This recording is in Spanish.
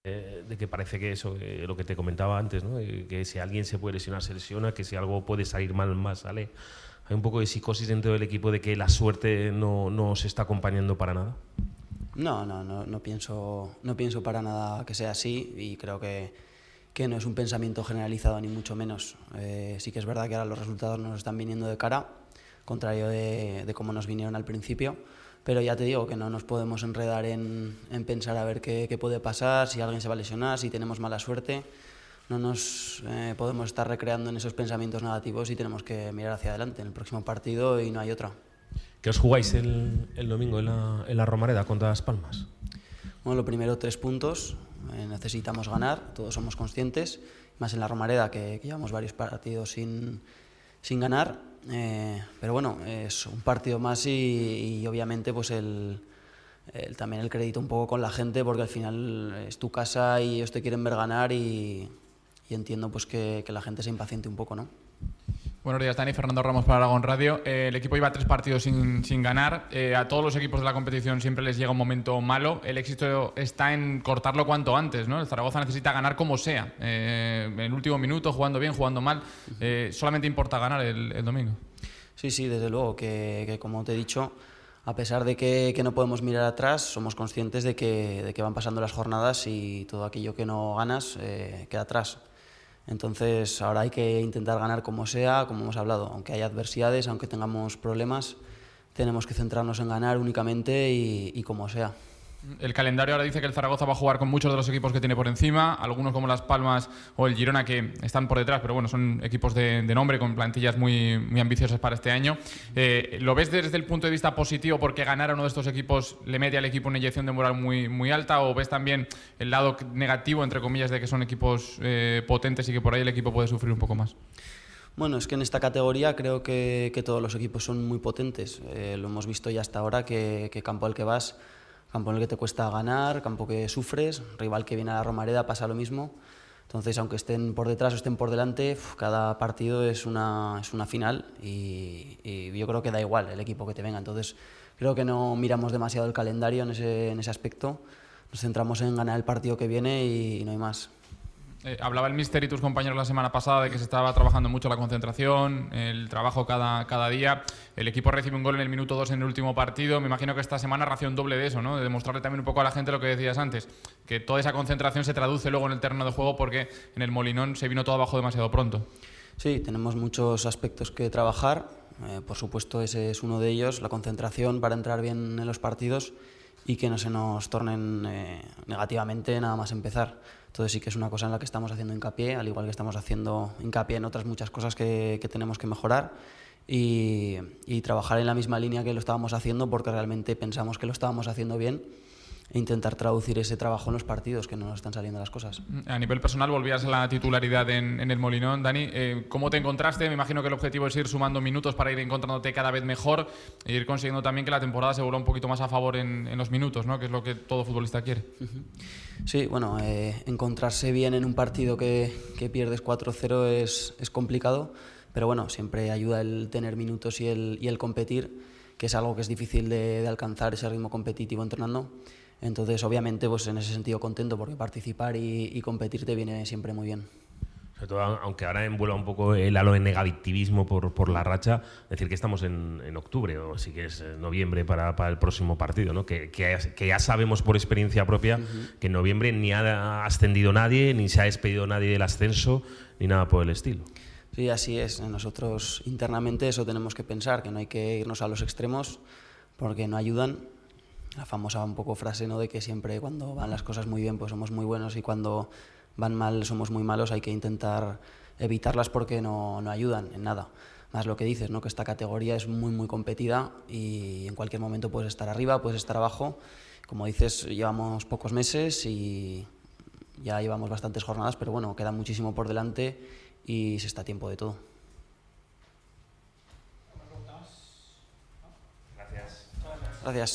de que parece que eso, lo que te comentaba antes, ¿no? Que si alguien se puede lesionar, se lesiona, que si algo puede salir mal, sale. Hay un poco de psicosis dentro del equipo de que la suerte no se está acompañando para nada. No pienso para nada que sea así, y creo que no es un pensamiento generalizado ni mucho menos. Sí que es verdad que ahora los resultados nos están viniendo de cara, contrario de cómo nos vinieron al principio, pero ya te digo que no nos podemos enredar en pensar a ver qué puede pasar, si alguien se va a lesionar, si tenemos mala suerte. No nos podemos estar recreando en esos pensamientos negativos y tenemos que mirar hacia adelante en el próximo partido, y no hay otra. ¿Qué os jugáis el domingo en la Romareda contra Las Palmas? Bueno, lo primero, 3 puntos. Necesitamos ganar, todos somos conscientes, más en la Romareda que llevamos varios partidos sin ganar, pero bueno, es un partido más y obviamente pues también el crédito un poco con la gente, porque al final es tu casa y ellos te quieren ver ganar, y entiendo pues que la gente se impaciente un poco, ¿no? Buenos días, Dani. Fernando Ramos para Aragón Radio. El equipo lleva 3 partidos sin ganar. A todos los equipos de la competición siempre les llega un momento malo. El éxito está en cortarlo cuanto antes, ¿no? El Zaragoza necesita ganar como sea. En el último minuto, jugando bien, jugando mal. Solamente importa ganar el domingo. Sí, desde luego, que como te he dicho, a pesar de que no podemos mirar atrás, somos conscientes de que van pasando las jornadas y todo aquello que no ganas queda atrás. Entonces ahora hay que intentar ganar como sea, como hemos hablado, aunque haya adversidades, aunque tengamos problemas, tenemos que centrarnos en ganar únicamente y como sea. El calendario ahora dice que el Zaragoza va a jugar con muchos de los equipos que tiene por encima, algunos como Las Palmas o el Girona que están por detrás, pero bueno, son equipos de nombre con plantillas muy ambiciosas para este año. ¿Lo ves desde el punto de vista positivo porque ganar a uno de estos equipos le mete al equipo una inyección de moral muy alta, o ves también el lado negativo, entre comillas, de que son equipos potentes y que por ahí el equipo puede sufrir un poco más? Bueno, es que en esta categoría creo que todos los equipos son muy potentes. Lo hemos visto ya hasta ahora, que campo al que vas, campo en el que te cuesta ganar, campo que sufres, rival que viene a la Romareda pasa lo mismo. Entonces, aunque estén por detrás o estén por delante, cada partido es una final, y yo creo que da igual el equipo que te venga. Entonces, creo que no miramos demasiado el calendario en ese aspecto. Nos centramos en ganar el partido que viene y no hay más. Hablaba el míster y tus compañeros la semana pasada de que se estaba trabajando mucho la concentración, el trabajo cada día. El equipo recibe un gol en el minuto 2 en el último partido. Me imagino que esta semana ración doble de eso, ¿no? De demostrarle también un poco a la gente lo que decías antes, que toda esa concentración se traduce luego en el terreno de juego, porque en el Molinón se vino todo abajo demasiado pronto. Sí, tenemos muchos aspectos que trabajar. Por supuesto, ese es uno de ellos, la concentración para entrar bien en los partidos y que no se nos tornen negativamente nada más empezar. Entonces sí que es una cosa en la que estamos haciendo hincapié, al igual que estamos haciendo hincapié en otras muchas cosas que tenemos que mejorar, y trabajar en la misma línea que lo estábamos haciendo, porque realmente pensamos que lo estábamos haciendo bien, e intentar traducir ese trabajo en los partidos, que no nos están saliendo las cosas. A nivel personal, volvías a la titularidad en el Molinón, Dani. ¿Cómo te encontraste? Me imagino que el objetivo es ir sumando minutos para ir encontrándote cada vez mejor e ir consiguiendo también que la temporada se vuelva un poquito más a favor en los minutos, ¿no? Que es lo que todo futbolista quiere. Sí, bueno, encontrarse bien en un partido que pierdes 4-0 es complicado, pero bueno, siempre ayuda el tener minutos y el competir, que es algo que es difícil de alcanzar, ese ritmo competitivo entrenando. Entonces, obviamente, pues en ese sentido contento, porque participar y competir te viene siempre muy bien. Sobre todo, aunque ahora envuelva un poco el halo de negativismo por la racha, decir que estamos en octubre, o sí que es noviembre para el próximo partido, ¿no? Que ya sabemos por experiencia propia que en noviembre ni ha ascendido nadie, ni se ha despedido nadie del ascenso, ni nada por el estilo. Sí, así es. Nosotros internamente eso tenemos que pensar, que no hay que irnos a los extremos porque no ayudan. La famosa un poco frase, ¿no?, de que siempre cuando van las cosas muy bien pues somos muy buenos, y cuando van mal somos muy malos. Hay que intentar evitarlas porque no ayudan en nada. Más lo que dices, ¿no?, que esta categoría es muy competida y en cualquier momento puedes estar arriba, puedes estar abajo. Como dices, llevamos pocos meses y ya llevamos bastantes jornadas, pero bueno, queda muchísimo por delante y se está a tiempo de todo. Gracias.